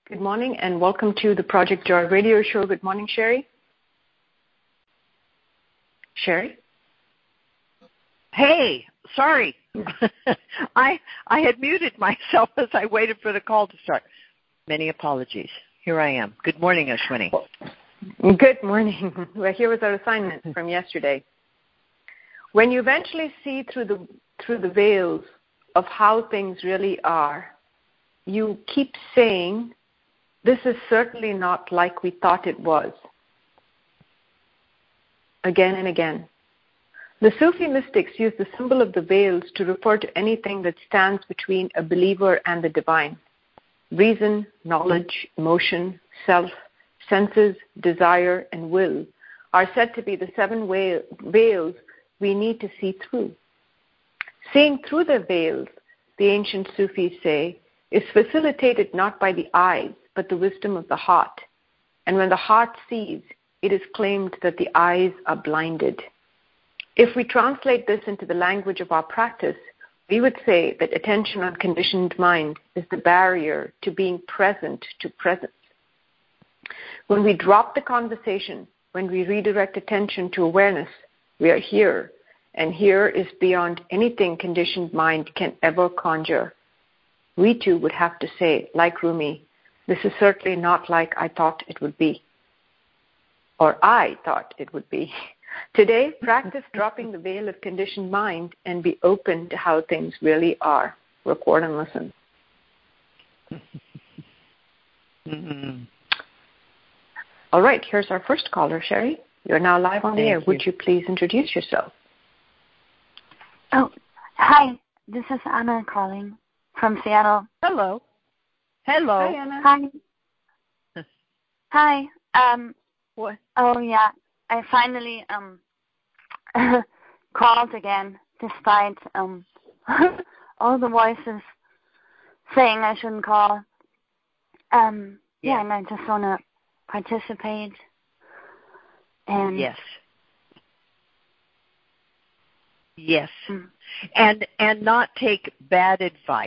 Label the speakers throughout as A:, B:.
A: Good morning and welcome to the Project Joy radio show. Good morning, Sherry. Sherry?
B: Hey, sorry. I had muted myself as I waited for the call to start. Many apologies. Here I am. Good morning, Ashwini.
A: Good morning. Well, here was our assignment from yesterday. When you eventually see through the veils of how things really are, you keep saying, this is certainly not like we thought it was. Again and again. The Sufi mystics use the symbol of the veils to refer to anything that stands between a believer and the divine. Reason, knowledge, emotion, self, senses, desire, and will are said to be the seven veils we need to see through. Seeing through the veils, the ancient Sufis say, is facilitated not by the eyes, but the wisdom of the heart. And when the heart sees, it is claimed that the eyes are blinded. If we translate this into the language of our practice, we would say that attention on conditioned mind is the barrier to being present to presence. When we drop the conversation, when we redirect attention to awareness, we are here, and here is beyond anything conditioned mind can ever conjure. We too would have to say, like Rumi, this is certainly not like I thought it would be, or I thought it would be. Today, practice dropping the veil of conditioned mind and be open to how things really are. Record and listen. All right, here's our first caller, Sherry. You're now live on the air. Would you please introduce yourself?
C: Oh, hi. This is Anna calling from Seattle.
B: Hello. Hello.
A: Hi, Anna.
C: Hi.
B: What?
C: Oh, yeah. I finally called again, despite all the voices saying I shouldn't call. Yeah, and I just want to participate. And
B: yes. Yes. And not take bad advice.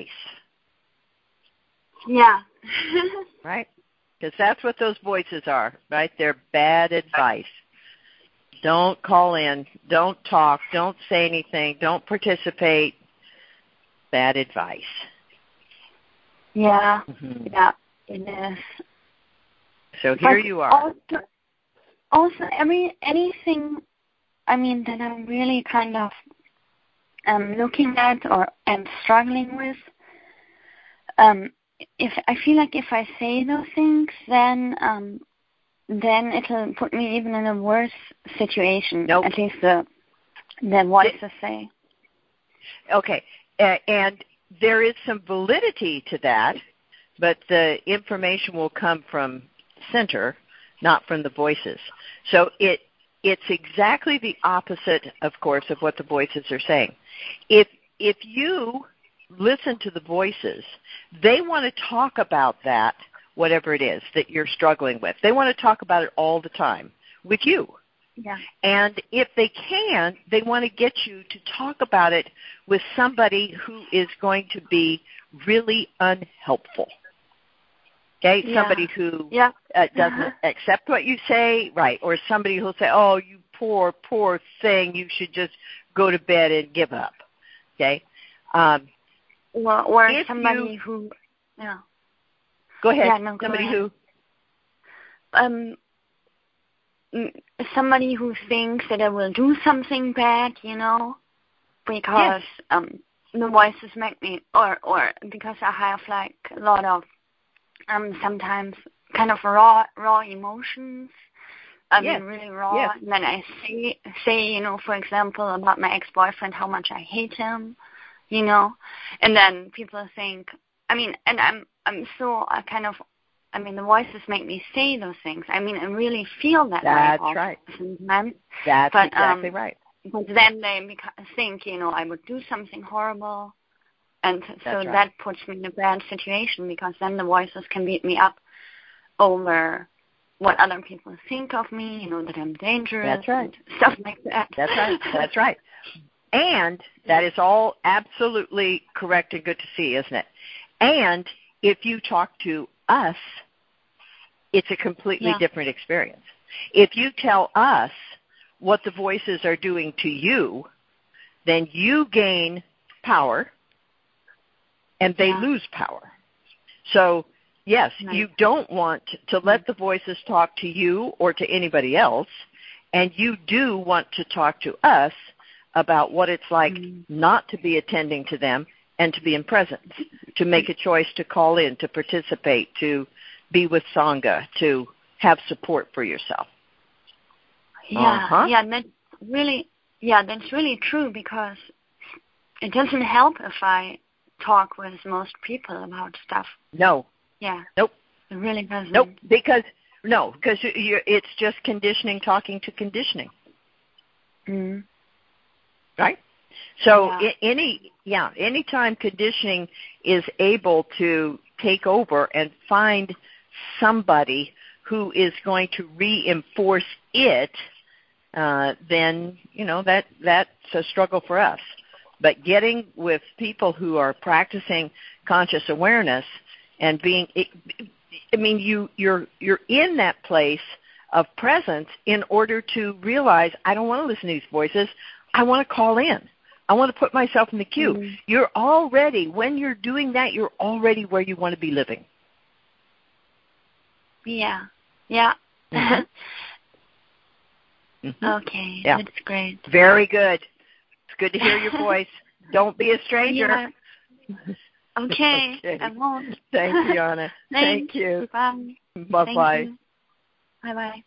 C: Yeah.
B: Right? Because that's what those voices are, right? They're bad advice. Don't call in. Don't talk. Don't say anything. Don't participate. Bad advice.
C: Yeah. Mm-hmm. Yeah, it is.
B: So here you are.
C: Also, anything, that I'm really kind of looking at or am struggling with, if I feel like if I say those things, then it'll put me even in a worse situation.
B: Nope.
C: At least the voices say.
B: Okay, and there is some validity to that, but the information will come from center, not from the voices. So it's exactly the opposite, of course, of what the voices are saying. If you listen to the voices, they want to talk about that, whatever it is that you're struggling with. They want to talk about it all the time with you.
C: Yeah.
B: And if they can, they want to get you to talk about it with somebody who is going to be really unhelpful. Okay?
C: Yeah.
B: Somebody who
C: yeah.
B: Doesn't accept what you say, right? Or somebody who'll say, oh, you poor, poor thing, you should just go to bed and give up. Okay?
C: Or somebody who, yeah.
B: Go ahead.
C: Yeah, no,
B: somebody
C: go ahead.
B: who?
C: Somebody who thinks that I will do something bad, because the voices make me, or because I have like a lot of sometimes kind of raw emotions. Really raw.
B: Yes.
C: And then I say, for example, about my ex-boyfriend, how much I hate him, and then people think, and I'm so the voices make me say those things. I really feel that
B: That's
C: way.
B: right.
C: Sometimes.
B: That's exactly right.
C: But then they think, I would do something horrible. And so that puts me in a bad situation, because then the voices can beat me up over what other people think of me, that I'm dangerous.
B: That's right.
C: And stuff like that.
B: That's right. That's right. And that is all absolutely correct and good to see, isn't it? And if you talk to us, it's a completely different experience. If you tell us what the voices are doing to you, then you gain power and they lose power. So, yes, you don't want to let the voices talk to you or to anybody else, and you do want to talk to us about what it's like not to be attending to them and to be in presence, to make a choice to call in, to participate, to be with Sangha, to have support for yourself.
C: That's really true, because it doesn't help if I talk with most people about stuff.
B: No.
C: Yeah.
B: Nope.
C: It really doesn't.
B: Nope. Because it's just conditioning talking to conditioning.
C: Mm.
B: Right? So any time conditioning is able to take over and find somebody who is going to reinforce it, then, that's a struggle for us. But getting with people who are practicing conscious awareness and you're in that place of presence in order to realize, I don't want to listen to these voices. I want to call in. I want to put myself in the queue. Mm-hmm. You're already, when you're doing that, you're already where you want to be living.
C: Yeah. Yeah.
B: Mm-hmm.
C: Okay.
B: Yeah.
C: That's great.
B: Very good. It's good to hear your voice. Don't be a stranger.
C: Yeah. Okay. I won't.
B: Thank you, Anna. Thank you.
C: Bye.
B: Bye-bye.
C: Bye-bye.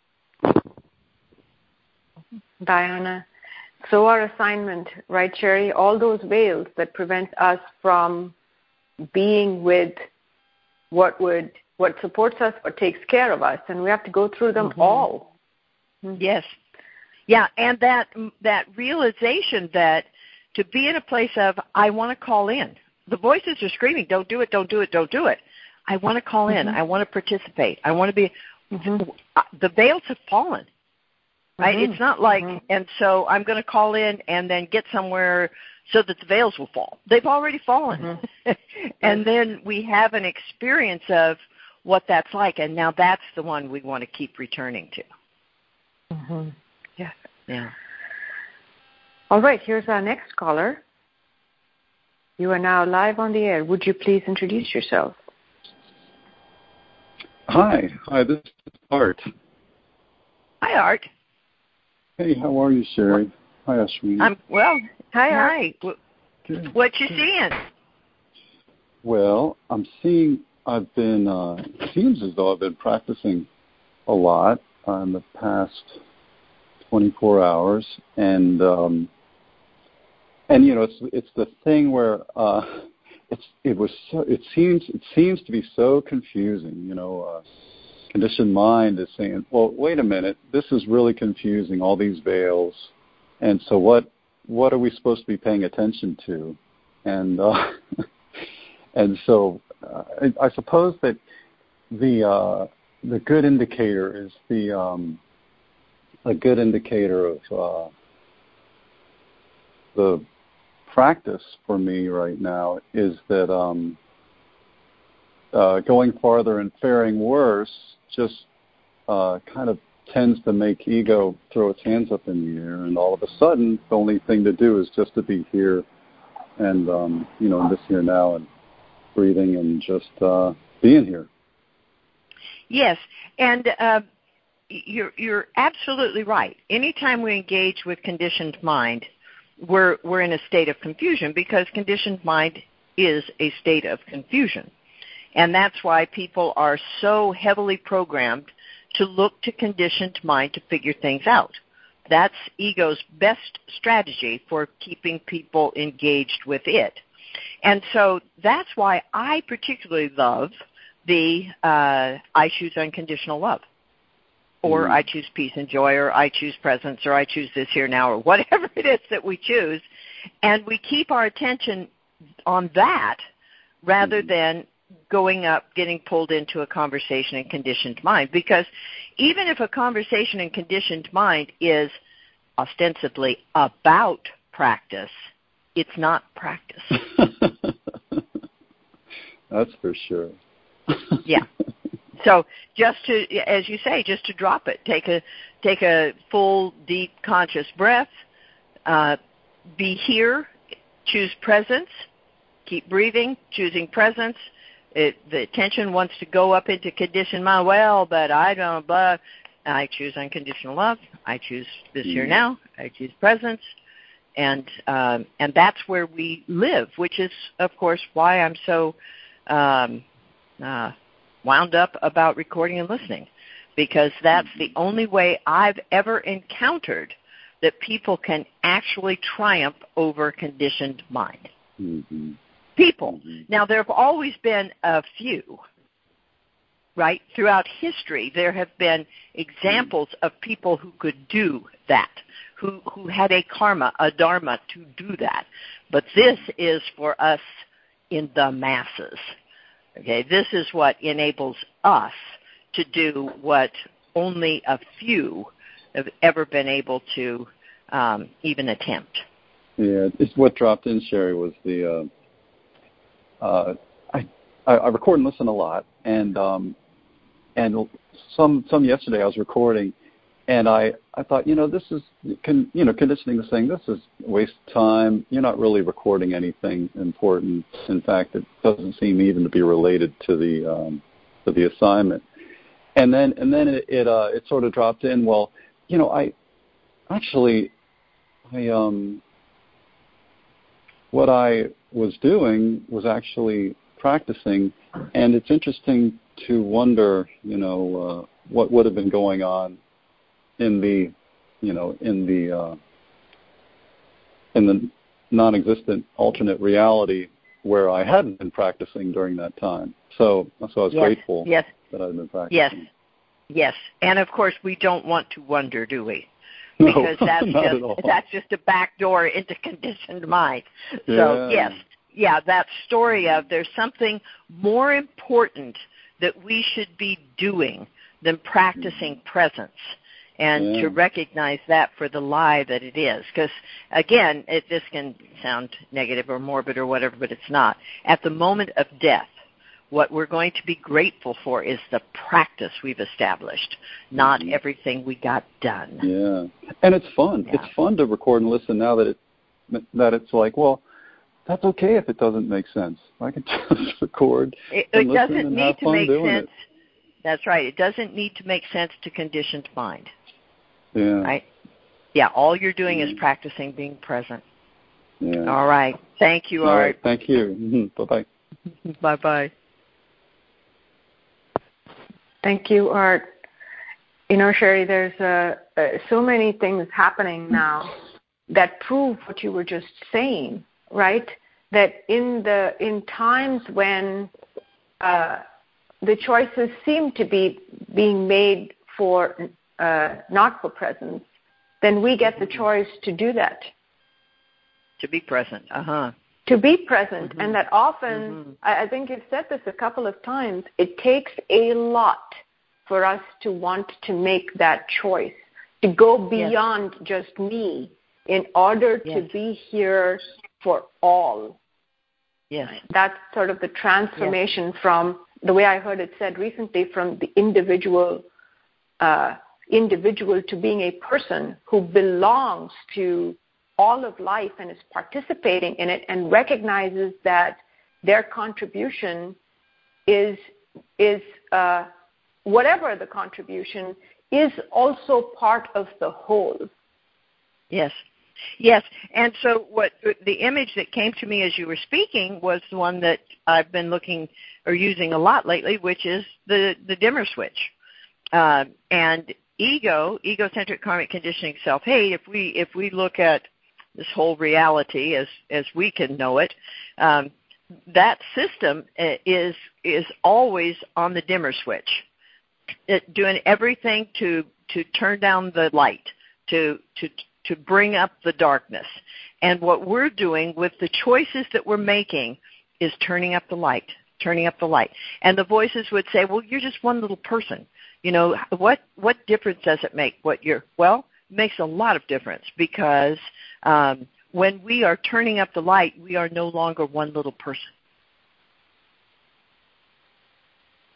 A: Diana. So our assignment, right, Sherry? All those veils that prevent us from being with what supports us, what takes care of us, and we have to go through them all.
B: Mm-hmm. Yes. Yeah, and that realization that to be in a place of, I want to call in. The voices are screaming, don't do it, don't do it, don't do it. I want to call in. I want to participate. I want to be. The veils have fallen. Right? It's not like, and so I'm going to call in and then get somewhere so that the veils will fall. They've already fallen. And then we have an experience of what that's like, and now that's the one we want to keep returning to.
A: Yes.
B: Yeah.
A: All right, here's our next caller. You are now live on the air. Would you please introduce yourself?
D: Hi, this is Art.
B: Hi, Art.
D: Hey, how are you, Sherry? Hi, Ashwini.
B: Hi, Art. What you seeing?
D: Well, I'm seeing it seems as though I've been practicing a lot in the past 24 hours, and it's the thing where it seems to be so confusing. Conditioned mind is saying, well, wait a minute, this is really confusing, all these veils, and so what are we supposed to be paying attention to? And and so I suppose that the good indicator is a good indicator of the practice for me right now is that going farther and faring worse just kind of tends to make ego throw its hands up in the air, and all of a sudden the only thing to do is just to be here and in this here now and breathing and just being here.
B: Yes, and you're absolutely right. Anytime we engage with conditioned mind, we're in a state of confusion, because conditioned mind is a state of confusion. And that's why people are so heavily programmed to look to conditioned mind to figure things out. That's ego's best strategy for keeping people engaged with it. And so that's why I particularly love the I choose unconditional love, or I choose peace and joy, or I choose presence, or I choose this here now, or whatever it is that we choose. And we keep our attention on that rather than going up, getting pulled into a conversation in conditioned mind. Because even if a conversation in conditioned mind is ostensibly about practice, it's not practice.
D: That's for sure.
B: Yeah. So just to, as you say, just to drop it. Take a full, deep, conscious breath. Be here. Choose presence. Keep breathing. Choosing presence. The attention wants to go up into conditioned mind. Well, but I don't. But I choose unconditional love. I choose this here now. I choose presence. And that's where we live, which is, of course, why I'm so wound up about recording and listening, because that's the only way I've ever encountered that people can actually triumph over conditioned mind.
D: Mm-hmm.
B: People.
D: Mm-hmm.
B: Now, there have always been a few, right? Throughout history, there have been examples of people who could do that, who had a karma, a dharma to do that. But this is for us in the masses. Okay, this is what enables us to do what only a few have ever been able to even attempt.
D: Yeah, it's what dropped in, Sherry, was the I record and listen a lot, and some yesterday I was recording, and I thought, this is conditioning is saying this is a waste of time. You're not really recording anything important. In fact, it doesn't seem even to be related to the assignment. And then it sort of dropped in. Well, what I was doing was actually practicing, and it's interesting to wonder, what would have been going on in the non-existent alternate reality where I hadn't been practicing during that time. So I was grateful that I'd been practicing.
B: Yes. And of course, we don't want to wonder, do we?
D: No,
B: because that's just a back door into conditioned mind. So that story of there's something more important that we should be doing than practicing presence, and to recognize that for the lie that it is. Because, again, this can sound negative or morbid or whatever, but it's not. At the moment of death, what we're going to be grateful for is the practice we've established, not everything we got done.
D: Yeah, and it's fun. Yeah. It's fun to record and listen now that it's like, well, that's okay if it doesn't make sense. I can just record and listen and have fun doing it.
B: That's right. It doesn't need to make sense to conditioned mind.
D: Yeah.
B: Right? Yeah, all you're doing is practicing being present.
D: Yeah.
B: All right. Thank you, Art.
D: All right. Thank you. Mm-hmm. Bye-bye.
B: Bye-bye.
A: Thank you, Art. Sherry, there's so many things happening now that prove what you were just saying, right? That in times when the choices seem to be being made for not for presence, then we get the choice to do that.
B: To be present,
A: To be present, and that often, I think you've said this a couple of times, it takes a lot for us to want to make that choice, to go beyond just me in order to be here for all.
C: Yes.
A: Right? That's sort of the transformation from, the way I heard it said recently, from the individual to being a person who belongs to all of life and is participating in it and recognizes that their contribution is whatever the contribution is, also part of the whole.
B: Yes. Yes, and so what the image that came to me as you were speaking was the one that I've been looking or using a lot lately, which is the dimmer switch. And egocentric karmic conditioning, self-hate, if we look at this whole reality as we can know it, that system is always on the dimmer switch, doing everything to turn down the light, to bring up the darkness. And what we're doing with the choices that we're making is turning up the light. And the voices would say, well, you're just one little person. What difference does it make? Well, it makes a lot of difference, because when we are turning up the light, we are no longer one little person.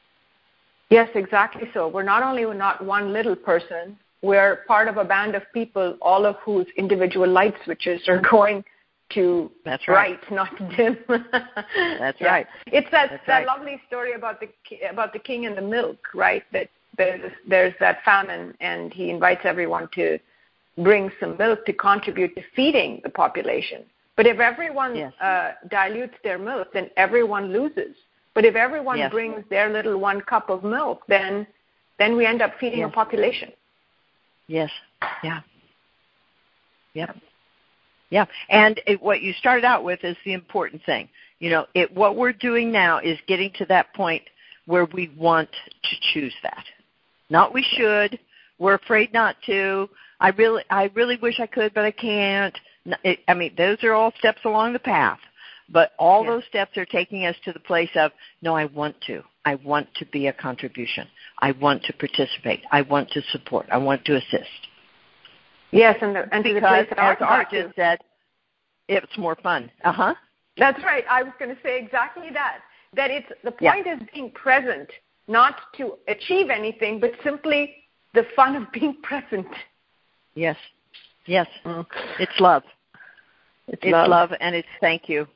A: Yes, exactly so. We're not only not one little person, we're part of a band of people, all of whose individual light switches are going to bright, not dim.
B: That's right.
A: It's that lovely story about the king and the milk, right? That there's that famine, and he invites everyone to bring some milk to contribute to feeding the population. But if everyone dilutes their milk, then everyone loses. But if everyone brings their little 1 cup of milk, then we end up feeding a population.
B: Yes. Yeah. Yep. Yeah. And what you started out with is the important thing. What we're doing now is getting to that point where we want to choose that. Not we should. We're afraid not to. I really wish I could, but I can't. Those are all steps along the path. But all those steps are taking us to the place of, no, I want to. I want to be a contribution. I want to participate. I want to support. I want to assist.
A: Yes, and to the place that
B: as Art just said, it's more fun.
A: That's right. I was going to say exactly that. That it's the point is being present, not to achieve anything, but simply the fun of being present.
B: Yes. Yes. It's love. It's love, and it's thank you.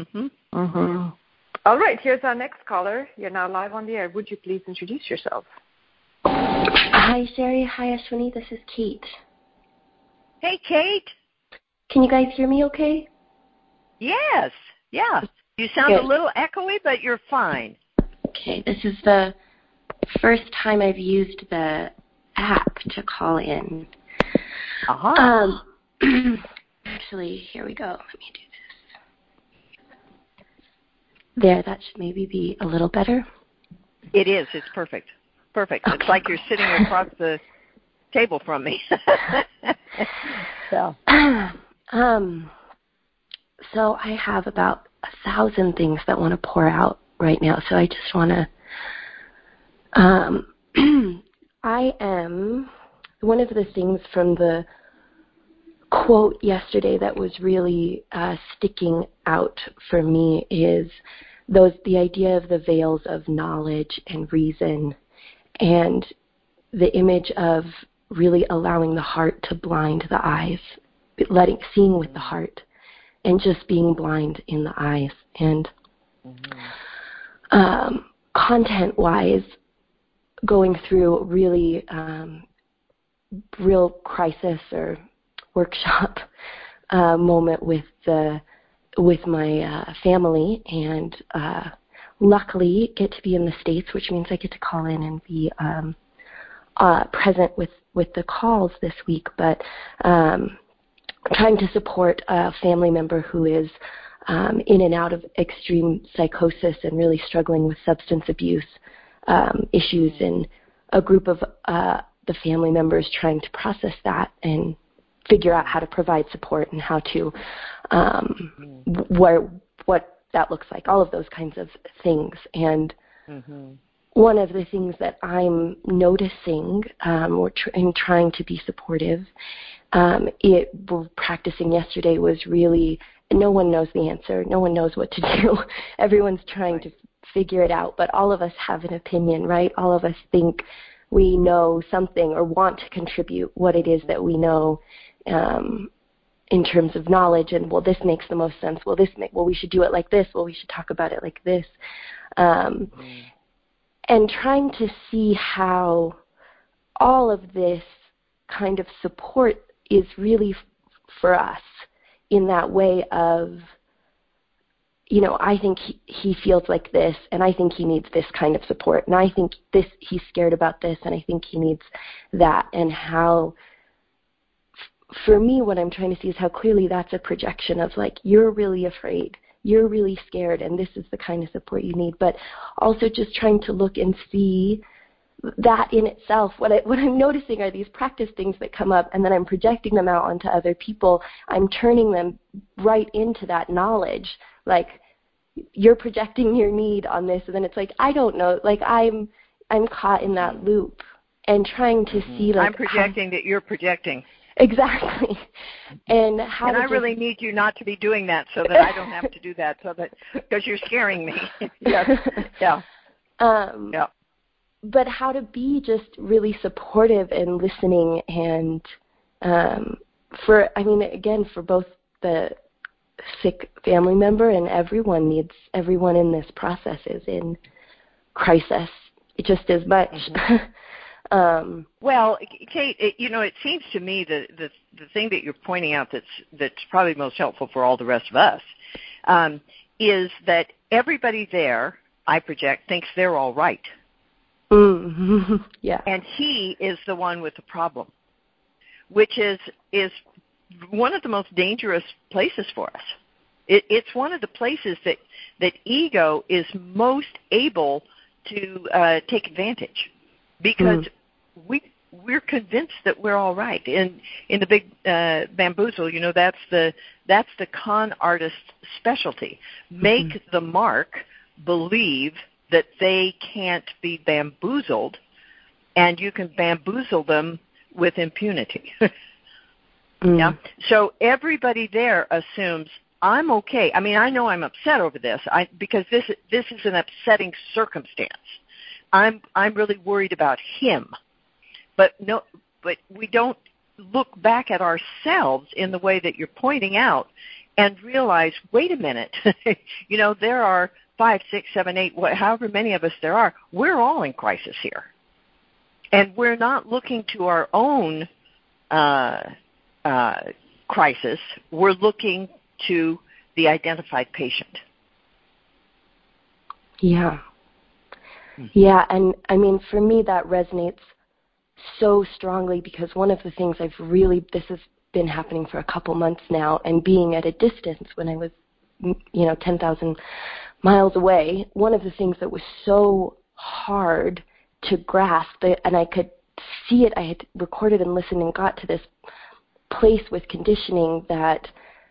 A: All right, here's our next caller. You're now live on the air. Would you please introduce yourself?
E: Hi, Sherry. Hi, Ashwini. This is Kate.
B: Hey, Kate.
E: Can you guys hear me okay?
B: Yes. Yeah. You sound a little echoey, but you're fine.
E: Okay, this is the first time I've used the app to call in. Actually, here we go. Let me do this. There, that should maybe be a little better.
B: It is. It's perfect. Perfect. Okay. It's like you're sitting across the table from me.
E: So I have about 1,000 things that want to pour out right now. So I just want to. I am one of the things from the quote yesterday that was really sticking out for me is the idea of the veils of knowledge and reason, and the image of really allowing the heart to blind the eyes, seeing with the heart, and just being blind in the eyes. And content-wise, going through really real crisis or workshop moment with my family, and luckily get to be in the States, which means I get to call in and be present with the calls this week, but trying to support a family member who is in and out of extreme psychosis and really struggling with substance abuse issues, and a group of the family members trying to process that and figure out how to provide support and how to what that looks like, all of those kinds of things. And one of the things that I'm noticing in trying to be supportive, practicing yesterday was really, no one knows the answer. No one knows what to do. Everyone's trying to figure it out, but all of us have an opinion, right? All of us think we know something or want to contribute what it is that we know in terms of knowledge, and well, this makes the most sense. Well, we should do it like this. Well, we should talk about it like this. And trying to see how all of this kind of support is really for us in that way of, I think he feels like this, and I think he needs this kind of support, and I think he's scared about this, and I think he needs that, and how, for me, what I'm trying to see is how clearly that's a projection of, like, you're really afraid, you're really scared, and this is the kind of support you need, but also just trying to look and see that in itself. What I'm noticing are these practice things that come up, and then I'm projecting them out onto other people. I'm turning them right into that knowledge, like, you're projecting your need on this, and then it's like, I don't know, like, I'm caught in that loop, and trying to see, like,
B: I'm projecting that you're projecting.
E: Exactly. And how?
B: And I really need you not to be doing that, so that I don't have to do that, because you're scaring me. Yes. Yeah.
E: Yeah. but how to be just really supportive and listening, and for both the sick family member and everyone in this process is in crisis just as much.
B: Mm-hmm. Well, Kate, it seems to me that the thing that you're pointing out that's probably most helpful for all the rest of us is that everybody there, I project, thinks they're all right.
E: Mm-hmm. Yeah.
B: And he is the one with the problem, which is one of the most dangerous places for us. It's one of the places that ego is most able to take advantage, because we're convinced that we're all right. In the Big Bamboozle, that's the con artist's specialty. Make the mark believe that they can't be bamboozled, and you can bamboozle them with impunity. Yeah. So everybody there assumes I'm okay. I mean, I know I'm upset over this because this is an upsetting circumstance. I'm really worried about him. But we don't look back at ourselves in the way that you're pointing out and realize, wait a minute, there are 5, 6, 7, 8, however many of us there are. We're all in crisis here. And we're not looking to our own crisis. We're looking to the identified patient.
E: Yeah. Yeah, and I mean, for me, that resonates so strongly because one of the things this has been happening for a couple months now, and being at a distance when I was, 10,000 miles away, one of the things that was so hard to grasp, and I could see it, I had recorded and listened and got to this place with conditioning that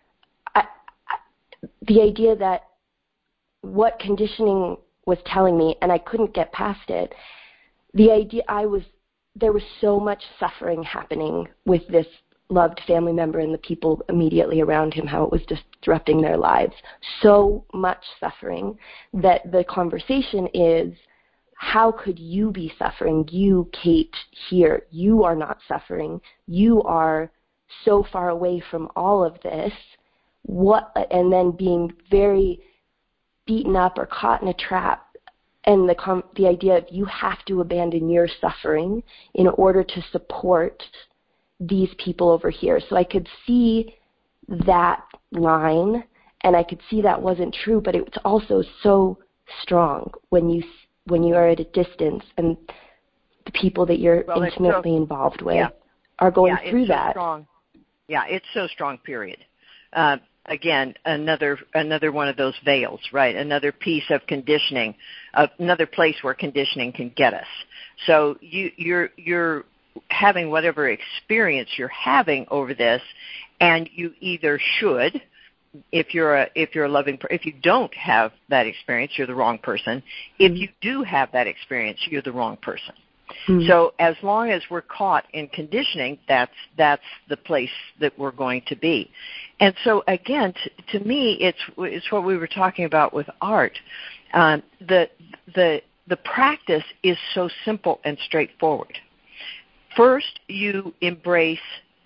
E: the idea that what conditioning was telling me, and I couldn't get past it, the idea there was so much suffering happening with this loved family member and the people immediately around him, how it was disrupting their lives. So much suffering that the conversation is, how could you be suffering? You, Kate, here, you are not suffering. You are so far away from all of this. And then being very beaten up or caught in a trap, and the idea of you have to abandon your suffering in order to support these people over here. So I could see that line, and I could see that wasn't true, but it's also so strong when you are at a distance and the people that you're intimately involved with are going through that.
B: Strong. Yeah, it's so strong, period. Again, another one of those veils, right? Another piece of conditioning, another place where conditioning can get us. So you're having whatever experience you're having over this, and you either should, if you're a loving, if you don't have that experience, you're the wrong person. If you do have that experience, you're the wrong person. So as long as we're caught in conditioning, that's the place that we're going to be. And so again, to me, it's what we were talking about with art. The practice is so simple and straightforward. First, you embrace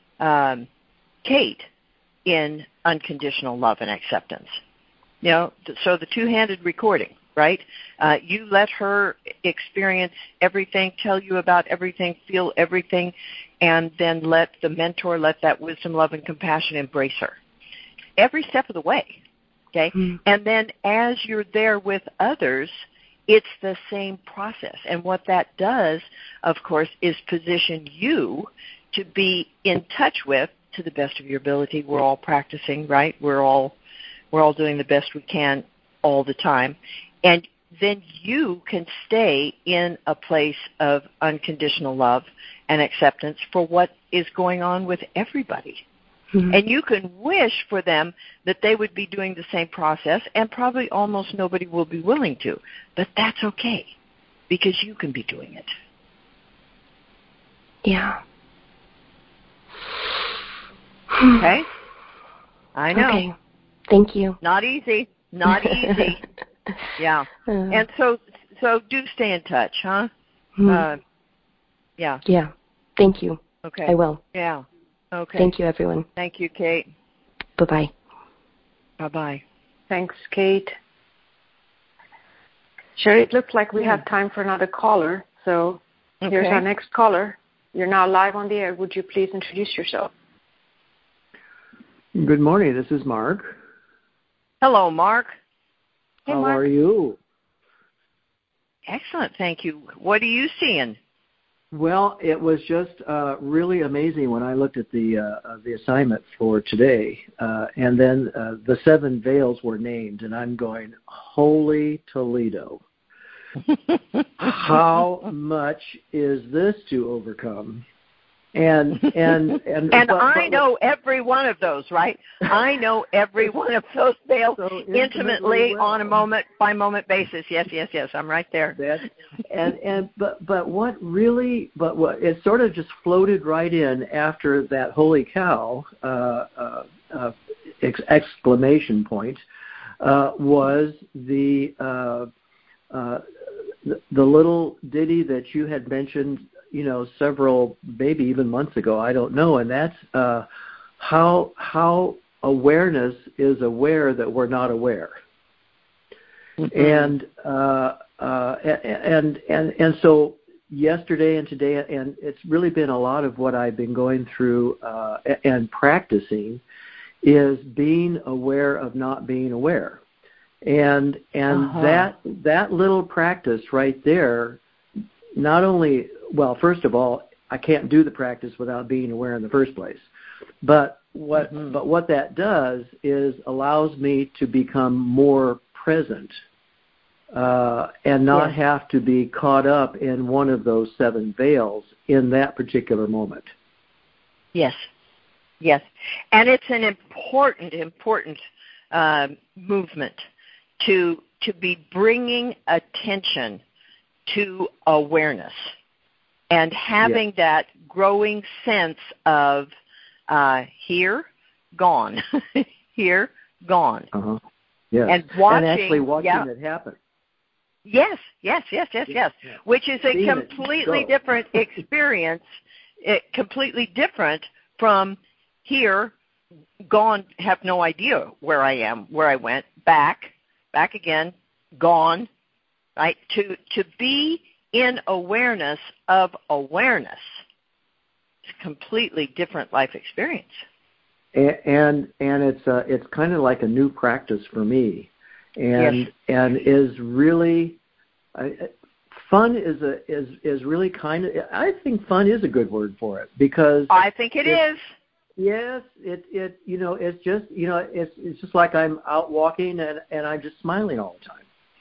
B: Kate in unconditional love and acceptance. So the two-handed recording. Right? You let her experience everything, tell you about everything, feel everything, and then let the mentor, let that wisdom, love, and compassion embrace her. Every step of the way. Okay? And then as you're there with others, it's the same process. And what that does, of course, is position you to be in touch with, to the best of your ability. We're all practicing, right? We're all doing the best we can all the time. And then you can stay in a place of unconditional love and acceptance for what is going on with everybody. And you can wish for them that they would be doing the same process, and probably almost nobody will be willing to. But that's okay, because you can be doing it.
E: Yeah.
B: Okay? I know.
E: Okay. Thank you.
B: Not easy. Not easy. Yeah. And so do stay in touch, huh? Yeah.
E: Yeah. Thank you.
B: Okay.
E: I will.
B: Yeah. Okay.
E: Thank you, everyone.
B: Thank you, Kate.
E: Bye-bye.
B: Bye-bye.
A: Thanks, Kate. Sherry, it looks like we have time for another caller. So here's our next caller. You're now live on the air. Would you please introduce yourself?
F: Good morning. This is Mark.
B: Hello, Mark.
A: Hey,
F: How
A: Mark.
F: are you?
B: Excellent, thank you. What are you seeing?
F: Well, it was just really amazing when I looked at the assignment for today, and then the 7 veils were named, and I'm going, holy Toledo. How much is this to overcome? And
B: I know every one of those, right? I know every one of those veils so intimately well. On a moment by moment basis. Yes. I'm right there.
F: But what it sort of just floated right in after that holy cow exclamation point was the little ditty that you had mentioned, several, maybe even months ago, I don't know, and that's how awareness is aware that we're not aware. Mm-hmm. And so yesterday and today, and it's really been a lot of what I've been going through and practicing, is being aware of not being aware. And that little practice right there, not only, well, first of all, I can't do the practice without being aware in the first place. But what that does is allows me to become more present and not have to be caught up in one of those 7 veils in that particular moment.
B: Yes. And it's an important movement to be bringing attention to awareness and having that growing sense of here, gone, here, gone.
F: Uh-huh. Yes.
B: And watching,
F: actually watching it happen.
B: Yes. Which is a completely different experience, completely different from here, gone, have no idea where I am, where I went, back again, gone, right? To be in awareness of awareness. It's a completely different life experience.
F: And it's kind of like a new practice for me, and is really fun is really kind of, I think fun is a good word for it, because
B: I think it is.
F: Yes, it's just like I'm out walking and I'm just smiling all the time.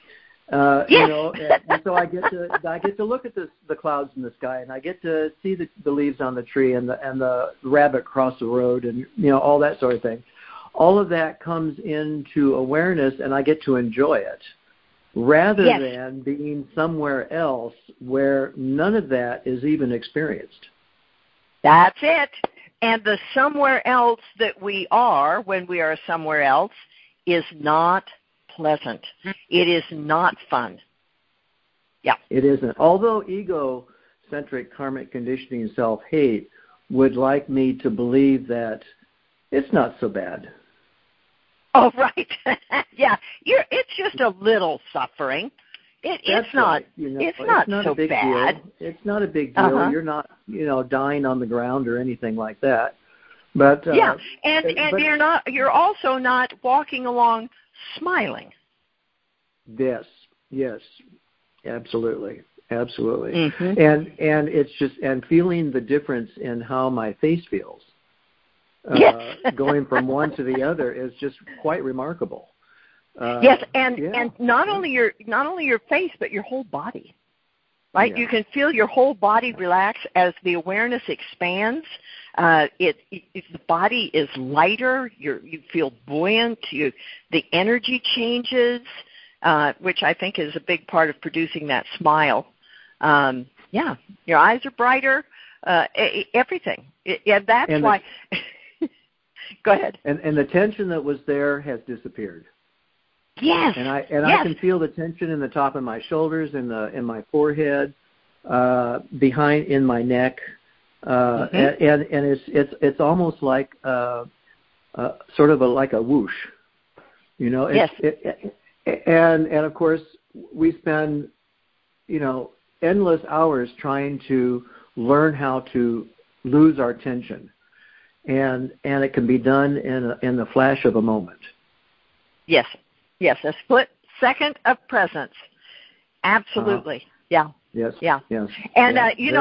F: And so I get to look at the clouds in the sky, and I get to see the leaves on the tree and the rabbit cross the road, and all that sort of thing. All of that comes into awareness, and I get to enjoy it, rather than being somewhere else where none of that is even experienced.
B: That's it. And the somewhere else that we are when we are somewhere else is not pleasant. It is not fun. Yeah.
F: It isn't. Although ego-centric karmic conditioning self-hate would like me to believe that it's not so bad.
B: Oh, right. Yeah. It's just a little suffering. It's not. It's not so bad.
F: Deal. It's not a big deal. Uh-huh. You're not, dying on the ground or anything like that. But
B: and you're not. You're also not walking along smiling.
F: Yes, absolutely.
B: Mm-hmm.
F: And it's just feeling the difference in how my face feels. Going from one to the other is just quite remarkable.
B: And not only your face, but your whole body, right? Yeah. You can feel your whole body relax as the awareness expands. The body is lighter. You feel buoyant. The energy changes, which I think is a big part of producing that smile. Your eyes are brighter. Everything. That's why. Go ahead.
F: And the tension that was there has disappeared.
B: Yes.
F: And I can feel the tension in the top of my shoulders and in my forehead. behind in my neck, and it's almost like sort of like a whoosh, you know.
B: Yes.
F: And of course we spend, endless hours trying to learn how to lose our tension, and it can be done in the flash of a moment.
B: Yes, a split second of presence. Absolutely. Yeah.
F: Yes.
B: Yeah.
F: Yes.
B: And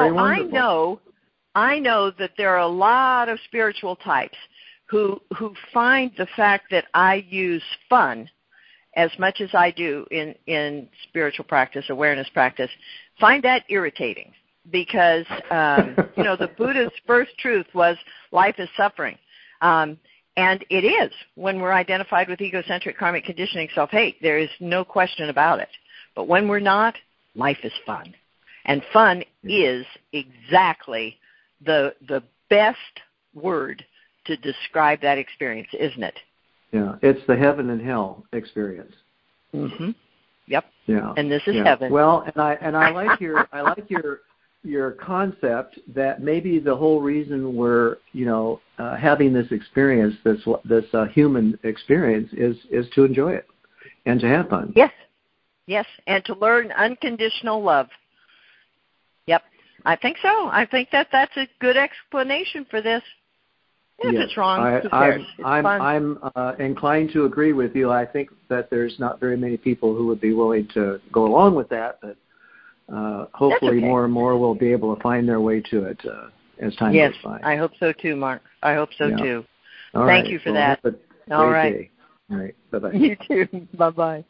B: I know that there are a lot of spiritual types who find the fact that I use fun as much as I do in spiritual practice, awareness practice, find that irritating because, the Buddha's first truth was life is suffering. And it is when we're identified with egocentric karmic conditioning self-hate. There is no question about it. But when we're not, life is fun. And fun is exactly the best word to describe that experience, isn't it?
F: Yeah, it's the heaven and hell experience.
B: Mm-hmm. Yep.
F: Yeah.
B: And this is heaven.
F: Well, and I like your concept that maybe the whole reason we're having this experience, this human experience, is to enjoy it and to have fun.
B: Yes, and to learn unconditional love. Yep, I think so. I think that's a good explanation for this. If it's wrong, who cares?
F: I'm inclined to agree with you. I think that there's not very many people who would be willing to go along with that, but hopefully more and more will be able to find their way to it as time goes by.
B: Yes, I hope so too, Mark. I hope so too.
F: All
B: Thank
F: right.
B: you for that.
F: Have a
B: All
F: great
B: right.
F: day. All right. Bye-bye.
B: You too. Bye-bye.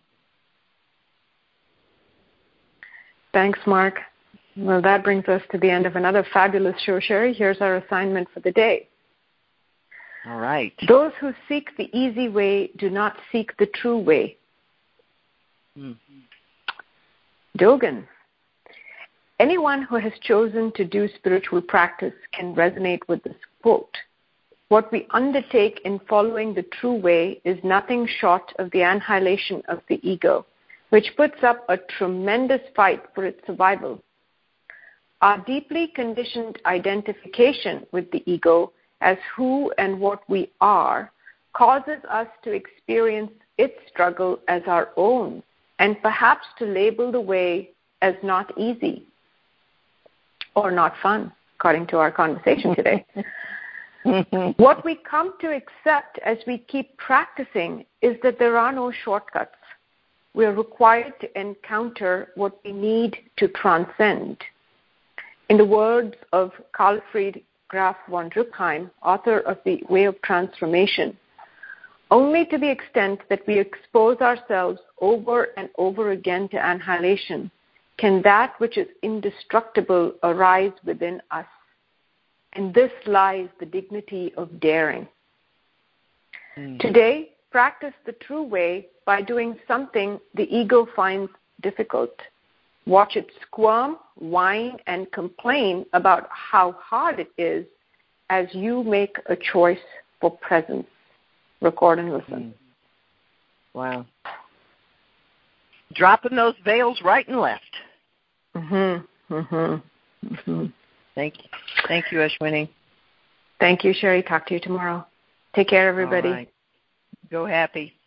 A: Thanks, Mark. Well, that brings us to the end of another fabulous show, Sherry. Here's our assignment for the day.
B: All right.
A: Those who seek the easy way do not seek the true way. Dogen. Anyone who has chosen to do spiritual practice can resonate with this quote. What we undertake in following the true way is nothing short of the annihilation of the ego, which puts up a tremendous fight for its survival. Our deeply conditioned identification with the ego as who and what we are causes us to experience its struggle as our own and perhaps to label the way as not easy or not fun, according to our conversation today. What we come to accept as we keep practicing is that there are no shortcuts. We are required to encounter what we need to transcend. In the words of Karlfried Graf von Ruckheim, author of The Way of Transformation, only to the extent that we expose ourselves over and over again to annihilation can that which is indestructible arise within us. In this lies the dignity of daring. Today, practice the true way by doing something the ego finds difficult. Watch it squirm, whine, and complain about how hard it is as you make a choice for presence. Record and listen.
B: Wow. Dropping those veils right and left. Thank you, Ashwini.
A: Thank you, Sherry. Talk to you tomorrow. Take care, everybody.
B: All right. Go happy.